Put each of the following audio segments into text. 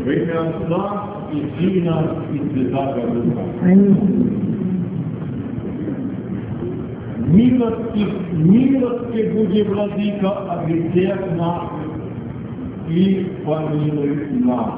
Во имя Отца и Сына и Святаго Духа. Милости буди, Владыка, о грехах наших и помилуй нас.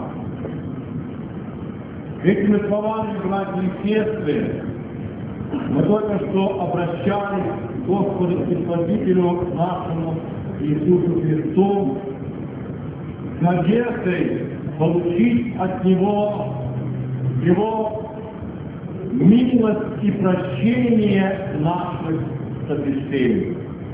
Этими словами, братья и сестры, мы только что обращались к Господу и Спасителю нашему Иисусу Христу с надеждой получить от Него Его милость и прощение наших согрешений.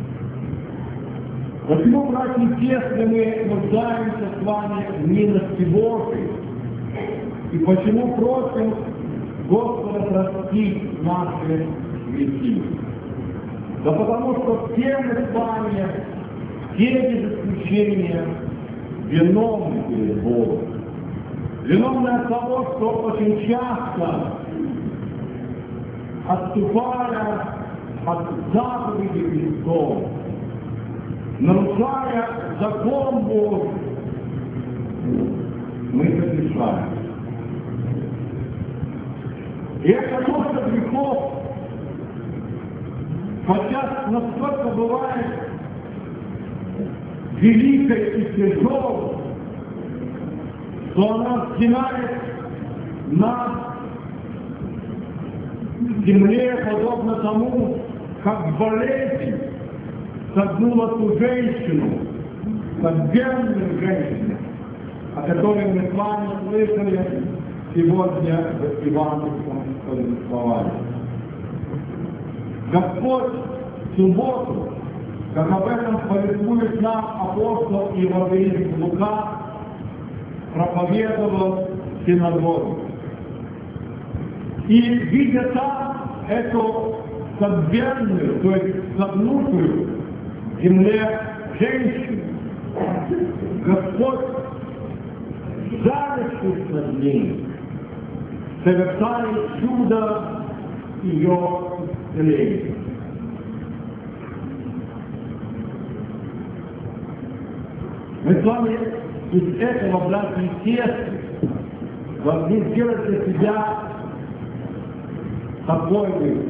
Почему, братья и сестры, мы нуждаемся с вами в милости Божией? И почему просим Господа простить наши грехи? Да потому что все мы с вами, все без исключения, виновны перед Богом. Виновны от того, что очень часто, отступая от заповедей Христов, нарушая закон Божий, мы согрешаем. И это много грехов, хотя насколько бывает великой и тяжелой, что она стенает на земле, подобно тому, как болезнь согнула ту женщину, как бедную женщину, о которой мы с вами слышали сегодня в евангельском повествовании. Господь в субботу, как об этом повествует нам апостол и евангелист Лука, проповедовал в синагоге. И видя там эту согбенную, то есть согнутую в земле женщину, Господь, жалившись над ней, совершает чудо ее исцеления. Мы с вами из этого, братья и сестры, должны сделать для себя такой вывод.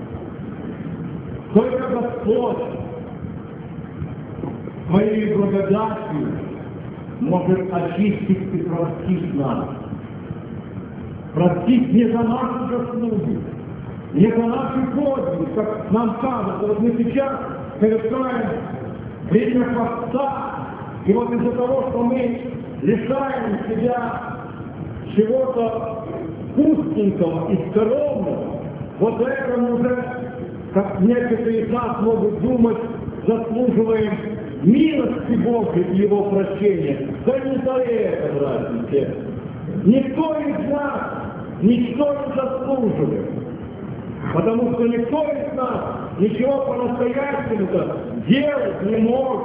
Только Господь своей благодатью может очистить и простить нас. Простить не за наши заслуги, не за наши подвиги, как нам кажется. Вот мы сейчас совершаем время поста, и вот из-за того, что мы лишаем себя чего-то вкусненького и скоромного, вот за это мы уже, как некоторые из нас могут думать, заслуживаем милости Божьей и Его прощения. Да не за это, братья и сестры. Никто из нас ничто не заслуживает. Потому что никто из нас ничего по-настоящему-то делать не может.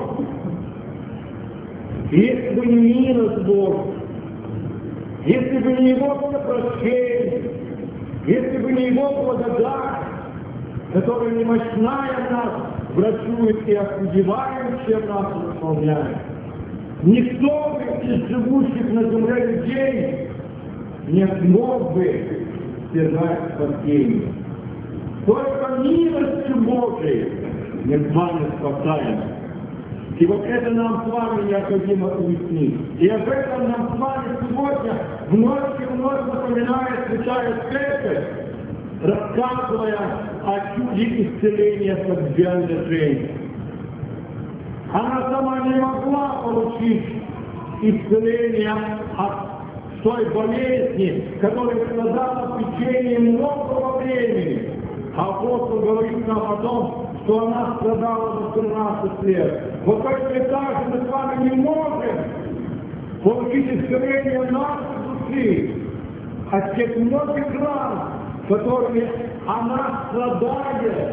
Если бы не милость Божья, если бы не Его прощение, если бы не Его благодать, которая немощная нас врачует и ослабевающая нас исполняет, никто из живущих на земле людей не смог бы держать спасение. Только милостью Божией мы с вами спасаем. И вот это нам с вами необходимо уяснить. И об этом нам с вами сегодня вновь и вновь напоминает Святая Церковь, рассказывая о чуде исцеления согбенной женщины. Она сама не могла получить исцеление от той болезни, которая страдала в течение многого времени. Апостол говорит нам о том, что она страдала за 13 лет. Вот точно так же мы с вами не можем получить исцеление нашей души от тех многих ран, которыми она страдает,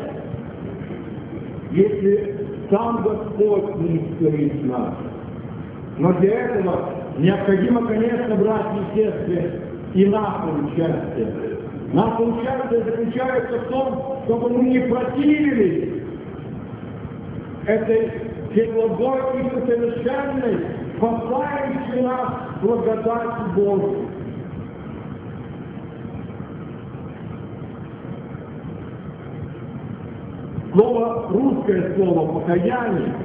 если сам Господь не исцелит нас. Но для этого необходимо, конечно, братья и сестры, и наше участие. Наше участие заключается в том, чтобы мы не противились этой теплогой и совершенной, спасающей нас благодати Божией. Слово, русское слово «покаяние»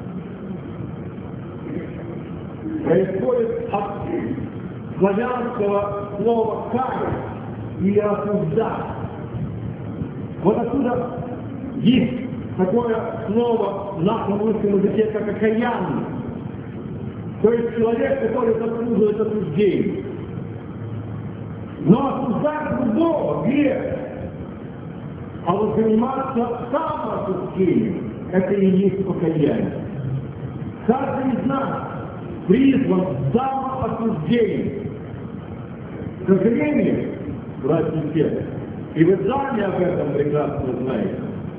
происходит от славянского слова «каять» или «осуждать». Вот отсюда есть такое слово в нашем русском языке, как «окаянный». То есть человек, который заслуживает осуждения. Но осуждать другого грех, а вот заниматься самоосуждением – это и есть покаяние. Каждый из нас призван к самоосуждению. К сожалению, братья и сестры, и вы сами об этом прекрасно знаете,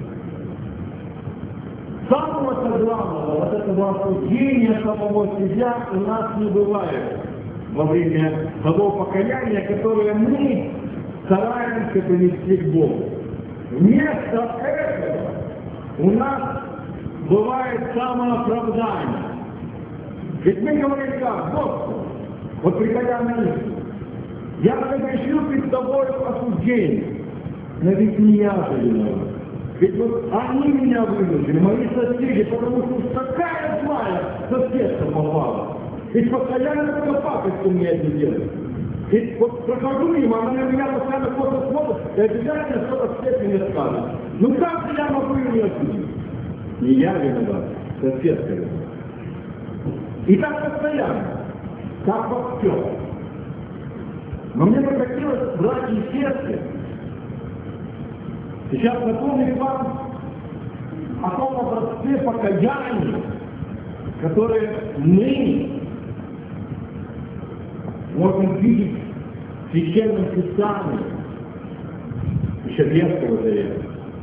самого-то главного, вот этого осуждения самого себя у нас не бывает во время того покаяния, которое мы стараемся принести к Богу. Вместо этого у нас бывает самооправдание. Ведь мы говорим так: Господи, вот приходя на них, я согрешу перед тобой осуждение, но ведь не я же виноват. Ведь вот они меня вынудили, мои соседи, потому что такая злая соседка попала. Ведь постоянно только пакость у меня это делает. Ведь вот прохожу мимо, она на меня постоянно кто-то смотрит, и обязательно что-то вслед мне скажет. Ну как же я могу ее судить? Не я виноват, соседка виноват. И так постоянно, как во всем. Но мне бы хотелось, братья и сестры, сейчас напомнить вам о том образце покаяния, которое мы можем видеть в Священном Писании еще Ветхого Завета.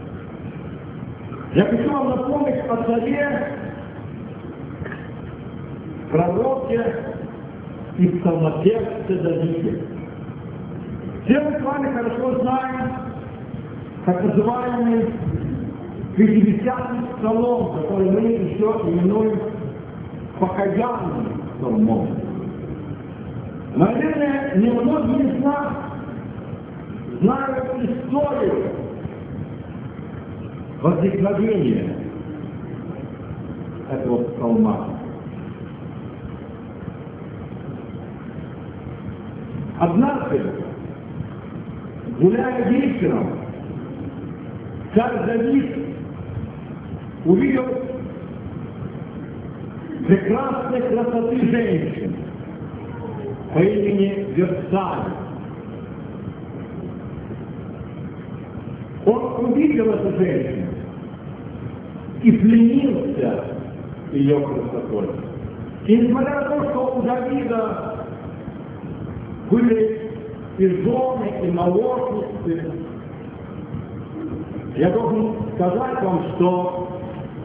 Я хочу вам напомнить о царе, пророке и псалмопевце Давиде. Все мы с вами хорошо знаем так называемый 50-й псалом, который мы еще именуем покаянным псалмом. Наверное, немногие из нас знают историю возникновения этого псалма. Однажды, гуляя вечером, царь Давид увидел прекрасной красоты женщин по имени Версаль. Он увидел эту женщину и пленился ее красотой. И несмотря на то, что у Давида были и жены, и наложницы, я должен сказать вам, что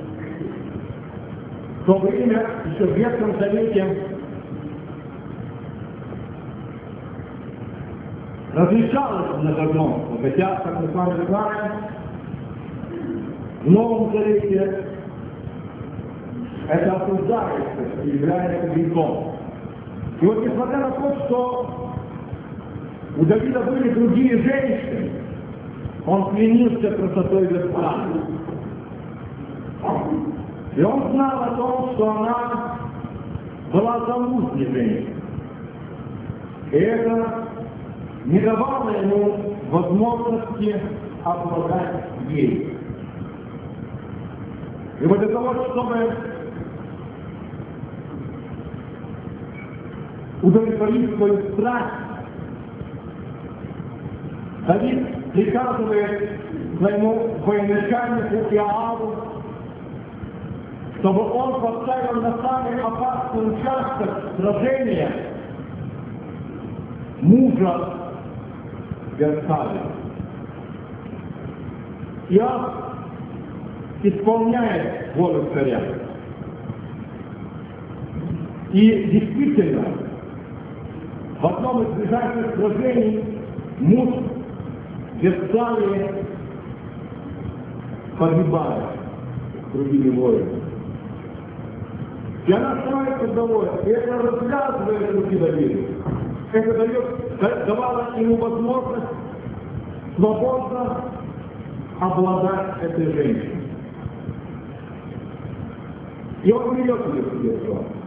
в то время, еще в Ветхом Завете, разрешалось многоженство, хотя, как мы с вами знаем, в Новом Завете это осуждается и является грехом. И вот несмотря на то, что у Давида были другие женщины, он пленился красотой Версали. И он знал о том, что она была замужней женщиной. И это не давало ему возможности обладать ей. И вот для того, чтобы удовлетворить свою страсть, Давид приказывает своему военачальнику Иоаву, чтобы он поставил на самый опасный участок сражения мужа Версаля. Иоав исполняет волю царя. И действительно, в одном из ближайших сражений муж Версалия погибает с другими воинами. И она становится довольна. И это развязывает руки Давида. Это давало ему возможность свободно обладать этой женщиной. И он берет ее к себе.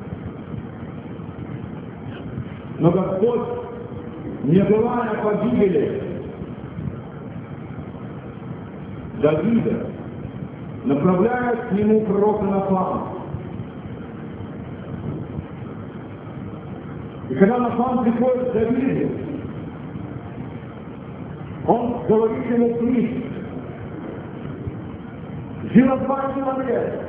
Но Господь, не желая погибели Давида, направляет к нему пророка Нафана. И когда Нафан приходит к Давиду, он говорит ему притчу. Жило два человека.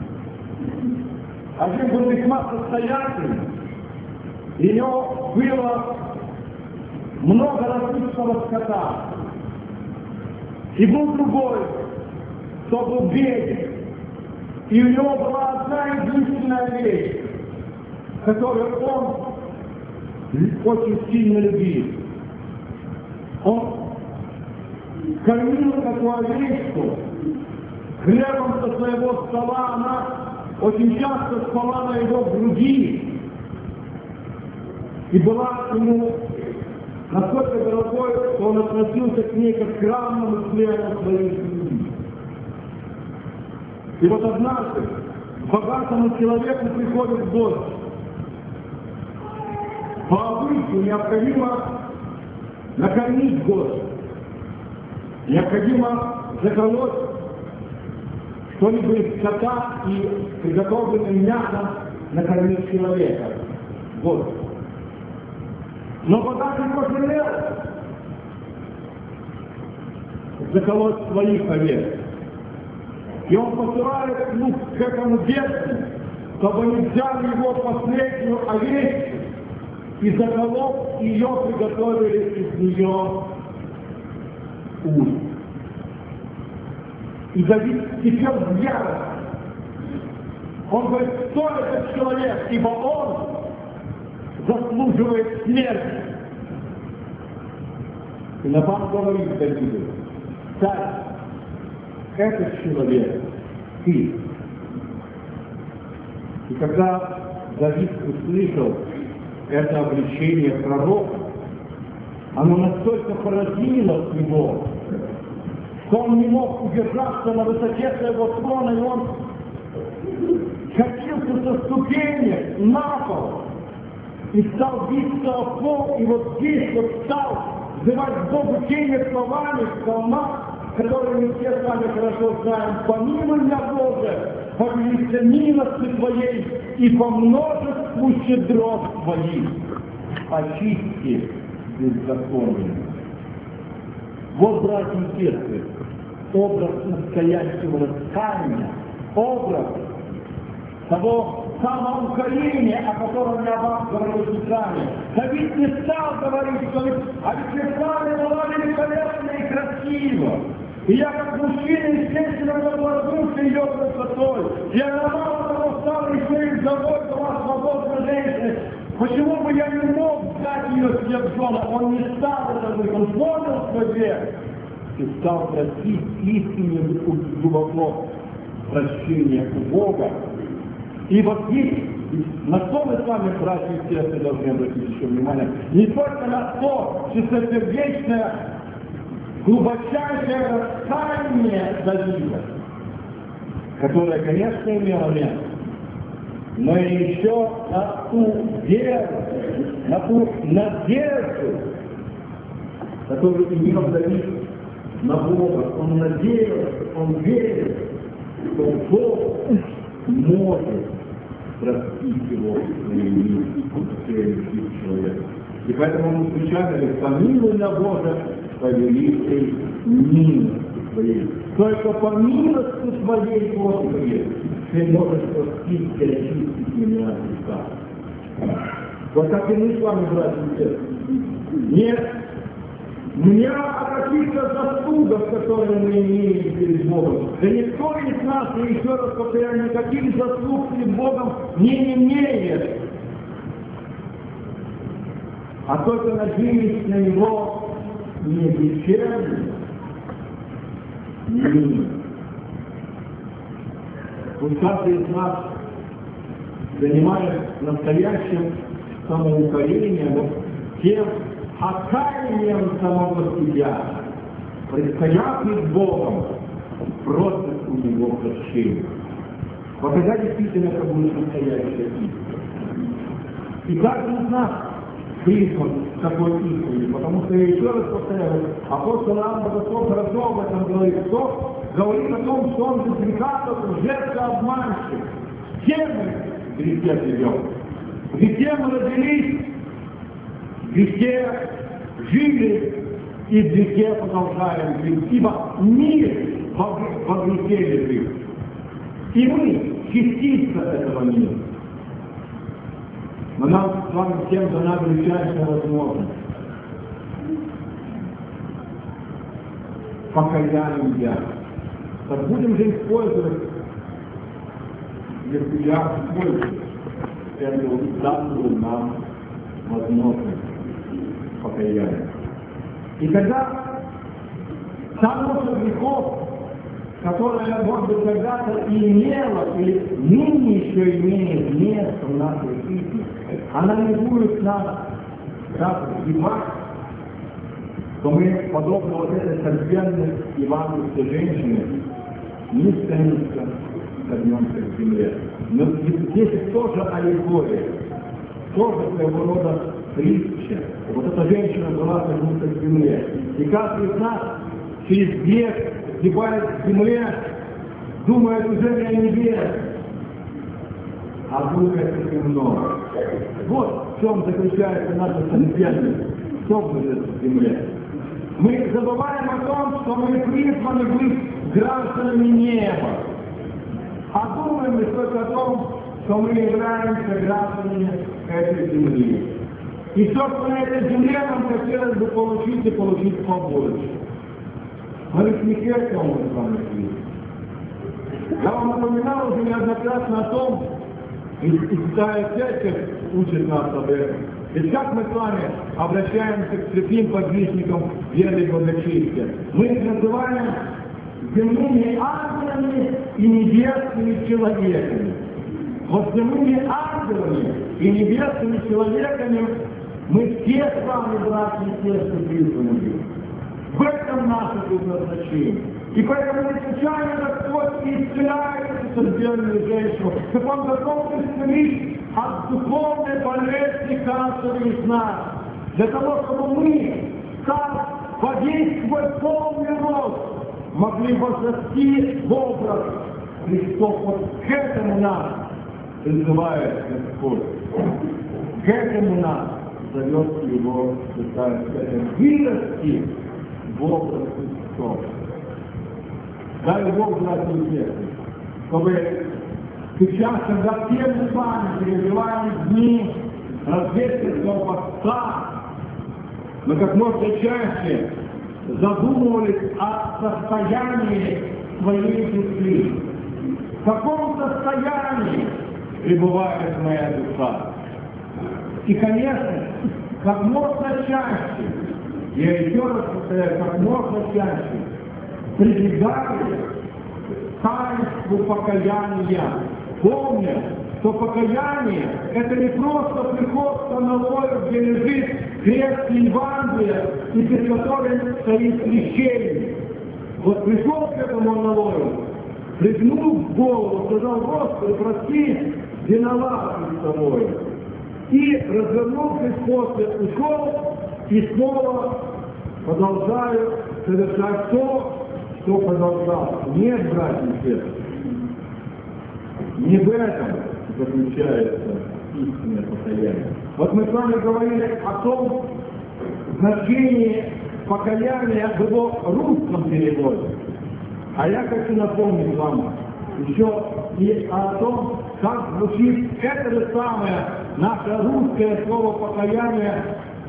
Один был весьма состоятельный, и у него было много различного скота. И был другой, кто был беден, и у него была одна единственная вещь, которую он очень сильно любил. Он кормил такую овечку хлебом со своего стола, она очень часто спала на его груди и была ему настолько дорогой, что он относился к ней как к равному члену своей семьи. И вот однажды богатому человеку приходит гость. По обычаю необходимо накормить гостя. Необходимо заколоть что-нибудь из скота и приготовленным мясом накормить человека. Вот. Но богатый пожалел заколоть своих овец. И он посылает к этому бедству, чтобы они взяли его последнюю овечку и заколов ее, приготовили из нее ужин. И Давид теперь в ярости. Он говорит, кто этот человек, ибо он заслуживает смерти. И Нафан говорит Давиду, царь, этот человек, ты. И когда Давид услышал это обличение пророка, оно настолько поразило его, что он не мог удержаться на высоте своего трона, и он катился со ступенек на пол и стал биться о пол, и вот здесь вот стал взывать Богу теми словами в псалмах, которые мы все с вами хорошо знаем. «Помилуй меня, Боже, по величине милости Твоей и по множеству щедрот Твоих, очисти беззаконие». Вот, братья и сестры, образ настоящего раскаяния, образ того самоукорения, о котором я вам говорил с вами. Давид не стал говорить, что а ведь Вифлеемия была великолепна и красива. И я как мужчина, естественно, наслаждался ее красотой. Я мало того стал еще и завод была свободной женщины. Почему бы я не мог взять ее себе в жены? Он не стал это делать, он понял свой грех и стал просить искренне глубоко прощения у Бога. И вот здесь, на что мы с вами, братья и сестры, должны обратить еще внимание, не только на то чистосердечное, глубочайшее раскаяние Давида, которое, конечно, имело место, но и еще на ту веру, на ту надежду, которую имел Давид на Бога. Он надеялся, он верил, что Бог может простить его своей милостью человека. И поэтому он встречает, говорит, помилуй меня, Боже, по великой милости Твоей. Только по милости Твоей, Господи, Ты можешь простить и очистить меня от греха. Вот как и мы с вами, братья и сестры. Нет мне о каких-то заслугах, которые мы имеем перед Богом. Да никто из нас, и еще раз повторяю, никаких заслуг перед Богом не имеет. А только надеясь на Его невечерний мир. Пусть каждый из нас занимаясь настоящим самоукорением, тем отчаянием самого себя, предстоя перед Богом, просит у Него прощения. Вот тогда действительно это будет настоящая истина. И каждый из нас призван к такой истине, потому что, я еще раз повторяю, апостол Иоанн Богослов хорошо об этом говорит, что говорит о том, что он без греха, как жертва-обманщик. Где мы в грехе живем? Где мы родились? Грехе жили и в грехе продолжаем жить, ибо мир во грехе лежит. И мы частица этого мира. Но нам с вами всем дана величайшая возможность покаяния. Так будем же использовать, если я использую эту данную нам возможность покаяния. И тогда само грехов, которое, может быть, когда-то и имело, или ныне еще имеет место в нашей жизни, она не будет нас разгибать, то мы, подобно вот этой сожженной евангельской женщине, низко-низко согнемся к земле. Но здесь тоже аллегория, тоже своего рода притча. Вот эта женщина была согнута к земле. И каждый из нас через грех сгибает к земле, думает уже не о небе, а думает о земном. Вот в чем заключается наша согнутость, согнутость в земле. Мы забываем о том, что мы призваны быть гражданами неба. А думаем лишь только о том, что мы являемся гражданами этой земли. И все, что на этой земле нам хотелось бы получить, и получить побольше. Но ведь не к этому мы с вами пришли. Я вам напоминал уже неоднократно о том, и Святая Церковь учит нас об этом. Ведь как мы с вами обращаемся к святым подвижникам веры и благочестия? Мы их называем земными ангелами и небесными человеками. Вот земными ангелами и небесными человеками мы все с вами, братья и сестры, призваны. В этом наше предназначение. И поэтому не случайно Господь исцеляет эту сожженную женщину, как Он готов исцелить от духовной болезни каждого из нас, для того, чтобы мы, как входить свой полный рост, могли возрасти в образ Христов. Вот к этому нас призывает Господь. К этому нас зовет Его Святая Церковь. Вырасти в образ Христов. Дай Бог, братья и сестры, чтобы сейчас, когда все мы с вами переживаем дни рождественского поста, мы как можно чаще задумывались о состоянии своей души. В каком состоянии пребывает моя душа? И, конечно, как можно чаще, я еще раз повторяю, как можно чаще прибегали к таинству покаяния, помня, что покаяние – это не просто приход к аналою, где лежит крест Евангелия, и перед которым стоит священник. Вот пришел к этому аналою, пригнув голову, сказал: Господи, прости, виноват перед тобой. И, развернувшись после, ушел и снова продолжаю совершать то, что продолжал. Нет, братья и сестры, не в этом заключается истинное покаяние. Вот мы с вами говорили о том значении покаяния в его русском переводе. А я хочу напомнить вам еще и о том, как звучит это же самое наше русское слово покаяние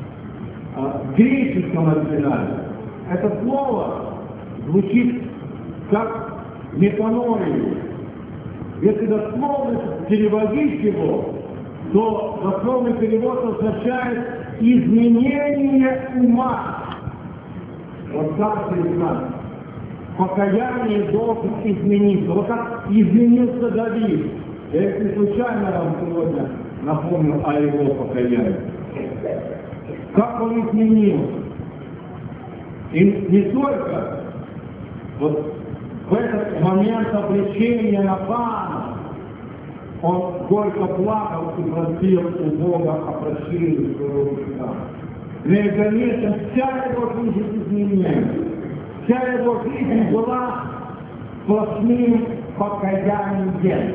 в греческом оригинале. Это слово звучит как метаноия. Если дословно переводить его, то дословный перевод означает изменение ума. Вот каждый из нас покаяние должен измениться. Вот как изменился Давид. Я не случайно вам сегодня напомнил о его покаянии. Как он изменился. И не только вот в этот момент обличения на Пана он горько плакал и просил у Бога о прощении своего греха. Но и, конечно, вся его жизнь изменилась. Вся его жизнь была сплошным покаянием.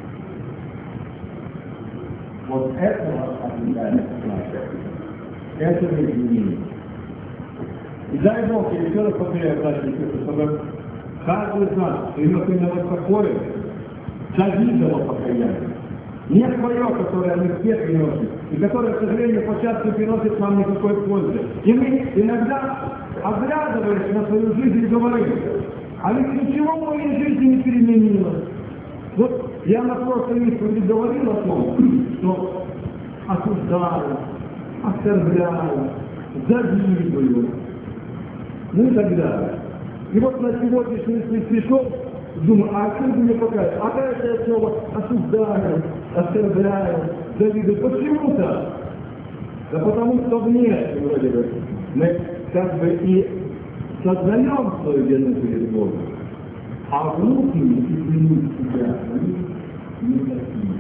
Вот этого обладает это изменение. И дай Бог, я еще раз повторяю, братья и сестры, чтобы каждый из нас принес именно вот такое Давидово покаяние. Не свое, которое мы все приносим, и которое, к сожалению, подчас не приносит нам никакой пользы. И мы иногда, оглядываясь на свою жизнь, говорим, а ведь ничего в моей жизни не переменилось. Вот я на прошлой исповеди говорил о том, что осуждаю, оскорбляю, завидую, ну и так далее. И вот на сегодняшний день пришел, думаю, а что мне покажет? А кажется, я снова осуждаю, оскорбляю, завидую. Почему-то? Да потому что внешне, вроде бы, мы как бы и сознаем свою вину перед Богом, а внутренне изменить себя они не такие.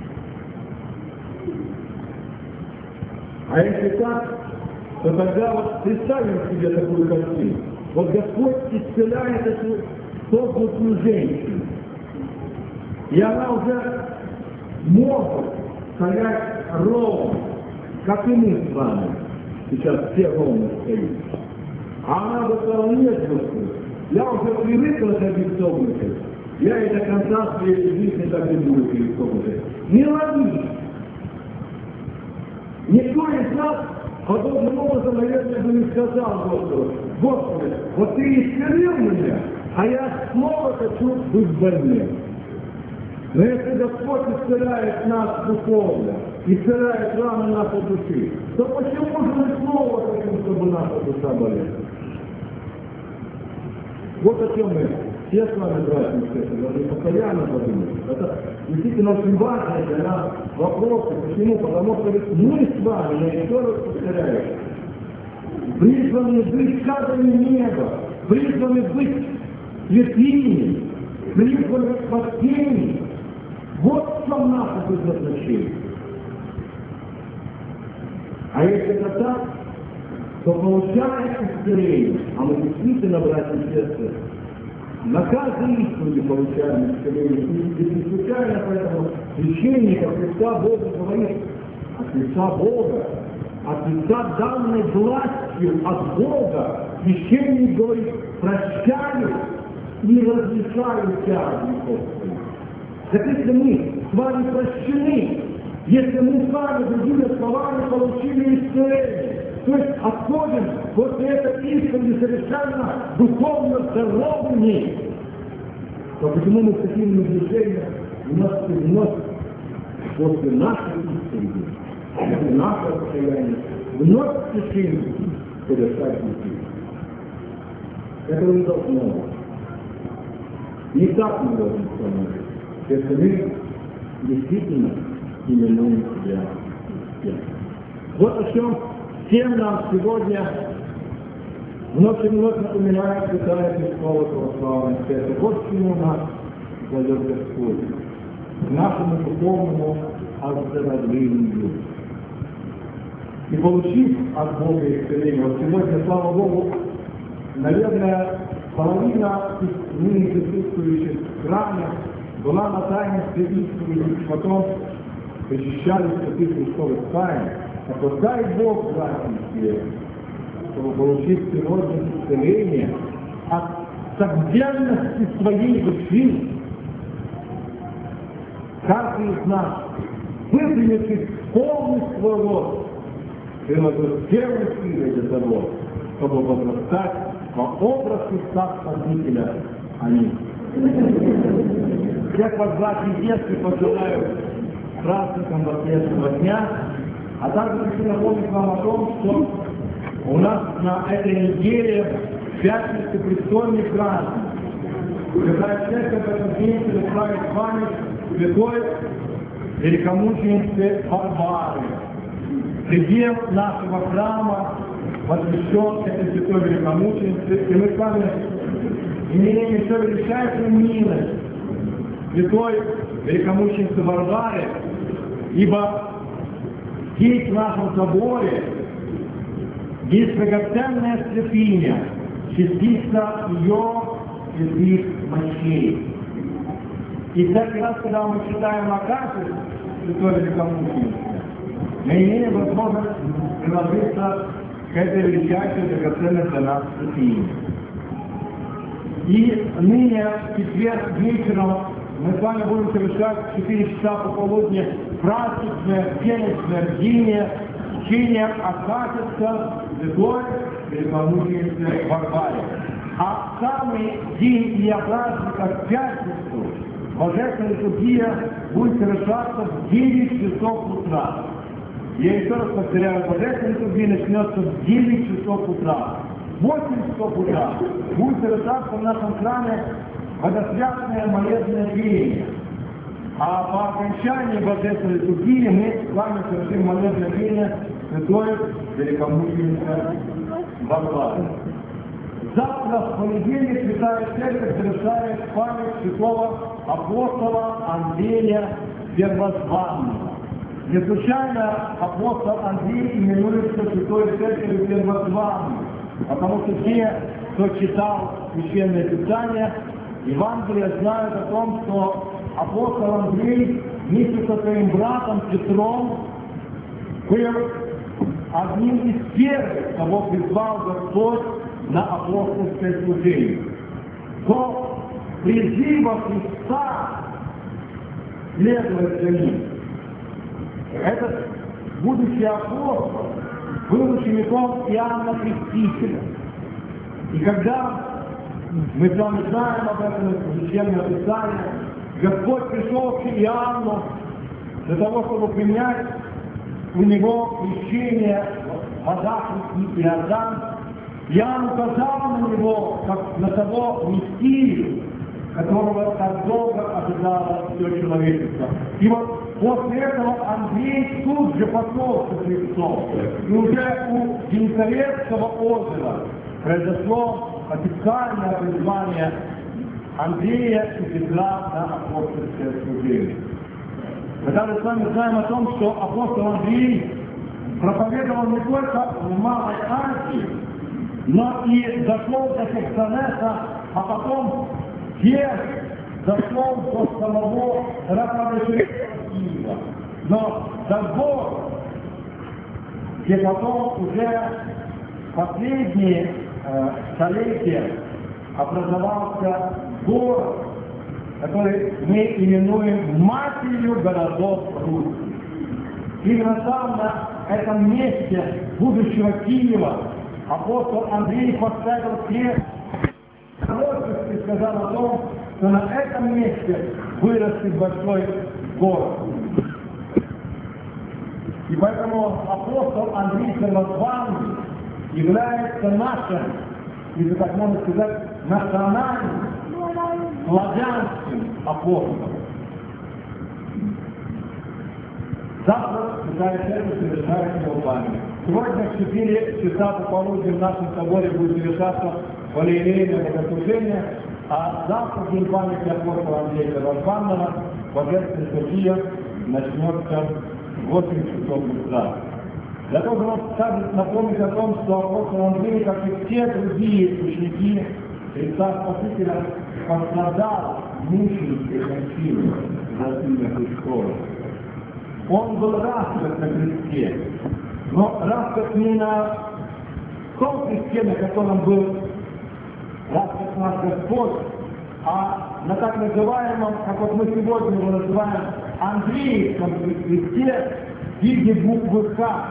А если так, то тогда вот представим себе такую картину. Вот Господь исцеляет эту согнутую женщину. И она уже может стоять ровно, как и мы с вами. Сейчас все ровно стоим. А она бы сказала, нет, Господи, я уже привыкла ходить согнутой. Я и до конца своей жизни так и буду ходить согнутой. Не лови! Никто из нас подобным образом, наверное, бы не сказал Господу, Господи, вот Ты исцелил меня, а я снова хочу быть больным. Но если Господь исцеляет нас духовно, исцеляет раны нашей души, то почему же мы снова хотим, чтобы наша душа болела? Вот о чем мы все с вами, братья и сестры, должны постоянно подумать. Это действительно очень важный для нас вопрос. Почему? Потому что мы с вами, я еще раз повторяю, призваны быть шагами неба, призваны быть святыми, призваны к спасению. Вот в чем наше предназначение. А если это так, то получая исцеление, а мы действительно, братья и сестры, на каждой исповеди получаем исцеление. И не случайно поэтому священник от лица Бога говорит, от лица Бога, от лица данной властью от Бога, священник говорит, прощаю и разрешаю тягу грехов своих. Так если мы с вами прощены, если мы с вами, другими словами, получили исцеление, то есть отходим после этой исповеди совершенно духовно здоровыми, то почему мы с таким движением вновь после нашей исповеди, после нашего состояния, вновь спешим совершать пути? Этого не должно быть. Не так мы должны становиться. Если мы действительно именуем себя тем. Вот о чем всем нам сегодня вновь и вновь напоминает Святая Христова Православная Церковь. Вот к чему нас зовет Господь. К нашему духовному оздоровлению. И получив от Бога исцеление, вот сегодня, слава Богу, наверное, половина из ныне присутствующих в храме была на таинстве исповеди, потом причащались святых Христовых тайн. Так вот, дай Бог, братья и сестры, чтобы получить сегодня исцеление от согбенности своей души. Каждый из нас, выдвинувшись полный свой рост, приложил первые силы для того, чтобы возрастать во образ Христа Спасителя. Аминь. Всех вас, братья и сестры, пожелаю праздником воскресного дня, а также хочу напомнить вам о том, что у нас на этой неделе в пятницу престольный праздник. Святая Церковь в этот день совершает память святой великомученице Варвары. Предел нашего храма посвящен этой святой великомученице, и мы с вами имеем еще величайшую милость святой великомученицы Варвары, ибо здесь, в нашем соборе, есть драгоценная святыня, частица ее святых мощей. И всякий раз, когда мы читаем о каше святой великомученицы, мы имеем возможность приложиться к этой величайшей драгоценной для нас святыне. И ныне, в четверг вечером, мы с вами будем совершать 4 часа пополудни праздничное, денежное бдение, чтение Акафиста святой великомученицы Варваре. А самый день дня праздника, в пятницу, Божественная литургия будет совершаться в 9 часов утра. Я еще раз повторяю, Божественная литургия начнется в 9 часов утра. В 8 часов утра будет совершаться в нашем храме водосвятное молебное пение. А по окончании Божественной литургии мы с вами совершим молебное пение святой великомученицы Варвары. Завтра, в понедельник, Святая Церковь совершает память святого апостола Андрея Первозванного. Не случайно апостол Андрей именуется Святой Церковью Первозванным, потому что те, кто читал Священное Писание, Евангелие, знают о том, что апостол Андрей вместе со своим братом Петром был одним из первых, кого призвал Господь на апостольское служение. До призыва Христа следовать за ним. Этот будущий апостол был учеником Иоанна Крестителя. И когда мы с вами знаем об этом из Священного Писания, Господь пришел к Иоанну для того, чтобы принять у него крещение в водах реки Иордан. Иоанн указал на него, как на того Мессию, которого так долго ожидало все человечество. И вот после этого Андрей тут же пошел со Христом. И уже у Генесарецкого озера произошло официальное призвание Андрея и Петра на апостольское служение. Мы даже с вами знаем о том, что апостол Андрей проповедовал не только в Малой Азии, но и дошел до Херсонеса, а потом дошел до самого Киева. Но до гор, где потом уже последние столетия образовался город, который мы именуем матерью городов Руси. Именно там, на этом месте будущего Киева, апостол Андрей поставил крест и сказал о том, что на этом месте вырастет большой город. И поэтому апостол Андрей Первозванный является нашим, если так можно сказать, национальным, славянским апостолом. Завтра Святая Церковь совершает его память. Сегодня в 4 часа пополудни в нашем соборе будет совершаться полиэлейное богослужение, а завтра день памяти апостола Андрея Первозванного, Божественная литургия начнется в 8 часов утра. Для того, чтобы напомнить о том, что апостол Андрей, как и все другие ученики Христа Спасителя, пострадал мученической кончиной за имя Христова. Он был распят на кресте, но распят не на том кресте, на котором был распят наш Господь, а на так называемом, как вот мы сегодня его называем, Андреевском кресте в виде буквы Х.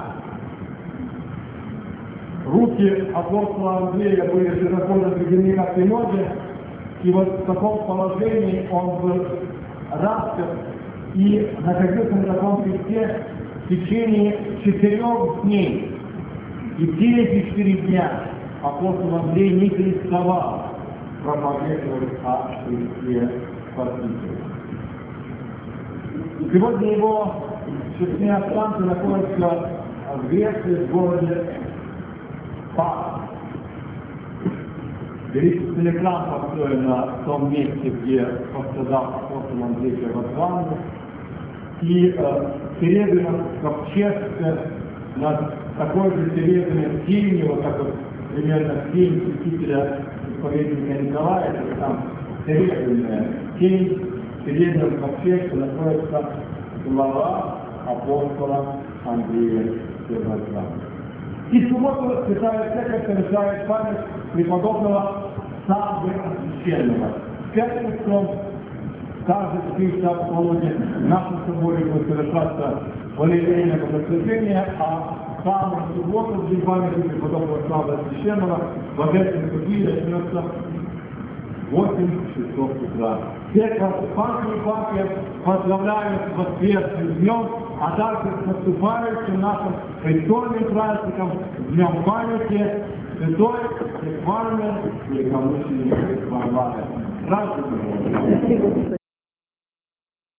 Руки апостола Андрея были широко разведены на ноги, и вот в таком положении он был распят и находился на таком кресте в течение 4 дней. И все эти 4 дня апостол Андрей не переставал проповедовать о Христе Спасителе. Сегодня его честные останки находятся в Греции, в городе Пафос. Величественный храм построен на том месте, где пострадал апостол Андрей Первозванный. И серебряный ковчег над такой же серебряной тенью, вот так вот примерно тень святителя исповедника Николая, это там серебряная тень, серебряного ковчега находится глава апостола Андрея Первозванного. И в субботу Святая Церковь совершает память преподобного Саввы Священного. В пятницу каждый 4 часа пополудни в нашем соборе будет совершаться молитвенное богослужение, а самую субботу в день памяти преподобного Саввы Священного в Одесской Софии начнется 8 часов утра. Всех вас, панки и панки, поздравляю с воскресным днем, а также с наступающим нашим престольным праздником, Днем памяти Святой Екатерины Великомученицы Варвары. Здравствуйте!